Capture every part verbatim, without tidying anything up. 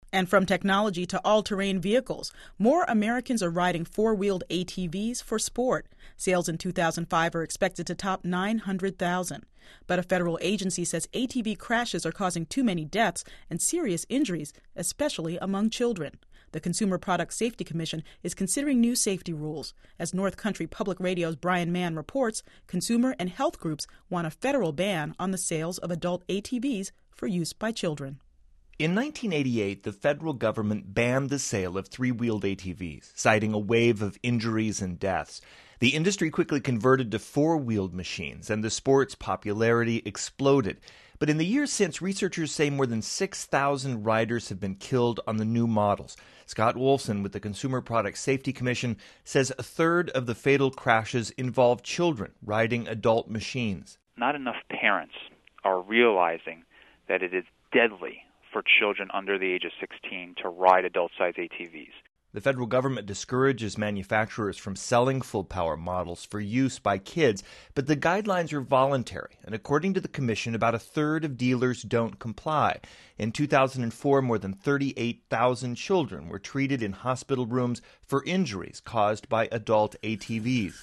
And from technology to all-terrain vehicles, more Americans are riding four-wheeled A T Vs for sport. Sales in two thousand five are expected to top nine hundred thousand. But a federal agency says A T V crashes are causing too many deaths and serious injuries, especially among children. The Consumer Product Safety Commission is considering new safety rules. As North Country Public Radio's Brian Mann reports, consumer and health groups want a federal ban on the sales of adult A T Vs for use by children. In nineteen eighty-eight, the federal government banned the sale of three-wheeled A T Vs, citing a wave of injuries and deaths. The industry quickly converted to four-wheeled machines, and the sport's popularity exploded. But in the years since, researchers say more than six thousand riders have been killed on the new models. Scott Wolfson with the Consumer Product Safety Commission says a third of the fatal crashes involve children riding adult machines. Not enough parents are realizing that it is deadly for children under the age of sixteen to ride adult-sized A T Vs. The federal government discourages manufacturers from selling full-power models for use by kids, but the guidelines are voluntary, and according to the commission, about a third of dealers don't comply. In two thousand four, more than thirty-eight thousand children were treated in hospital rooms for injuries caused by adult A T Vs.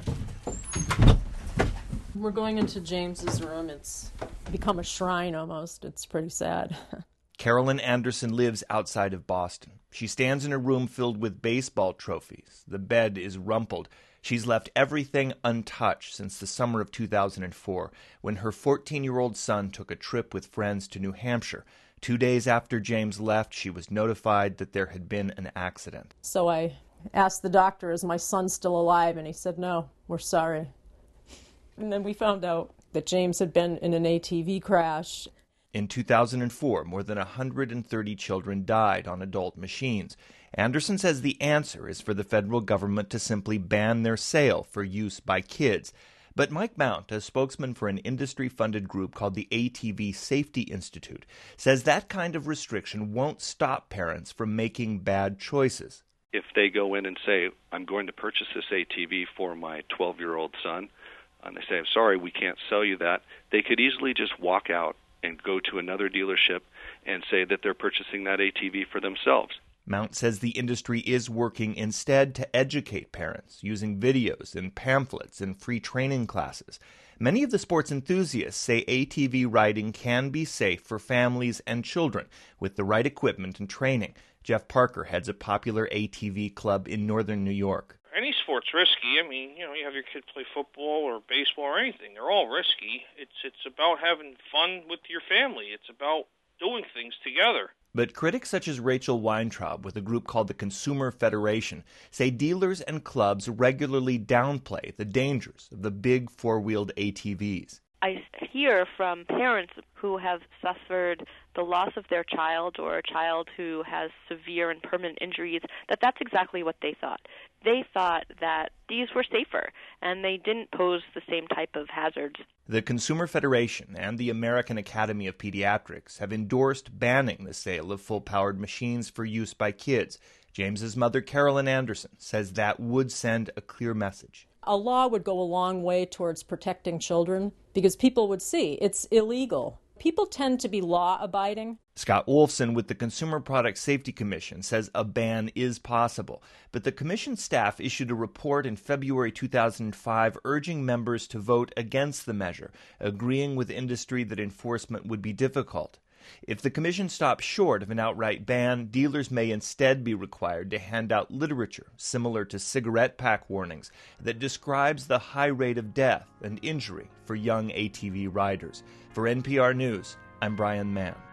We're going into James's room. It's become a shrine almost. It's pretty sad. Carolyn Anderson lives outside of Boston. She stands in a room filled with baseball trophies. The bed is rumpled. She's left everything untouched since the summer of two thousand four, when her fourteen-year-old son took a trip with friends to New Hampshire. Two days after James left, she was notified that there had been an accident. So I asked the doctor, is my son still alive? And he said, no, we're sorry. And then we found out that James had been in an A T V crash. In two thousand four, more than one hundred thirty children died on adult machines. Anderson says the answer is for the federal government to simply ban their sale for use by kids. But Mike Mount, a spokesman for an industry-funded group called the A T V Safety Institute, says that kind of restriction won't stop parents from making bad choices. If they go in and say, I'm going to purchase this A T V for my twelve-year-old son, and they say, I'm sorry, we can't sell you that, they could easily just walk out and go to another dealership and say that they're purchasing that A T V for themselves. Mount says the industry is working instead to educate parents using videos and pamphlets and free training classes. Many of the sports enthusiasts say A T V riding can be safe for families and children with the right equipment and training. Jeff Parker heads a popular A T V club in northern New York. Any sport's risky. I mean, you know, you have your kids play football or baseball or anything. They're all risky. It's it's about having fun with your family. It's about doing things together. But critics such as Rachel Weintraub with a group called the Consumer Federation say dealers and clubs regularly downplay the dangers of the big four-wheeled A T Vs. I hear from parents who have suffered the loss of their child or a child who has severe and permanent injuries that that's exactly what they thought. They thought that these were safer and they didn't pose the same type of hazards. The Consumer Federation and the American Academy of Pediatrics have endorsed banning the sale of full-powered machines for use by kids. James's mother, Carolyn Anderson, says that would send a clear message. A law would go a long way towards protecting children because people would see it's illegal. People tend to be law-abiding. Scott Wolfson with the Consumer Product Safety Commission says a ban is possible. But the commission staff issued a report in February two thousand five urging members to vote against the measure, agreeing with industry that enforcement would be difficult. If the commission stops short of an outright ban, dealers may instead be required to hand out literature similar to cigarette pack warnings that describes the high rate of death and injury for young A T V riders. For N P R News, I'm Brian Mann.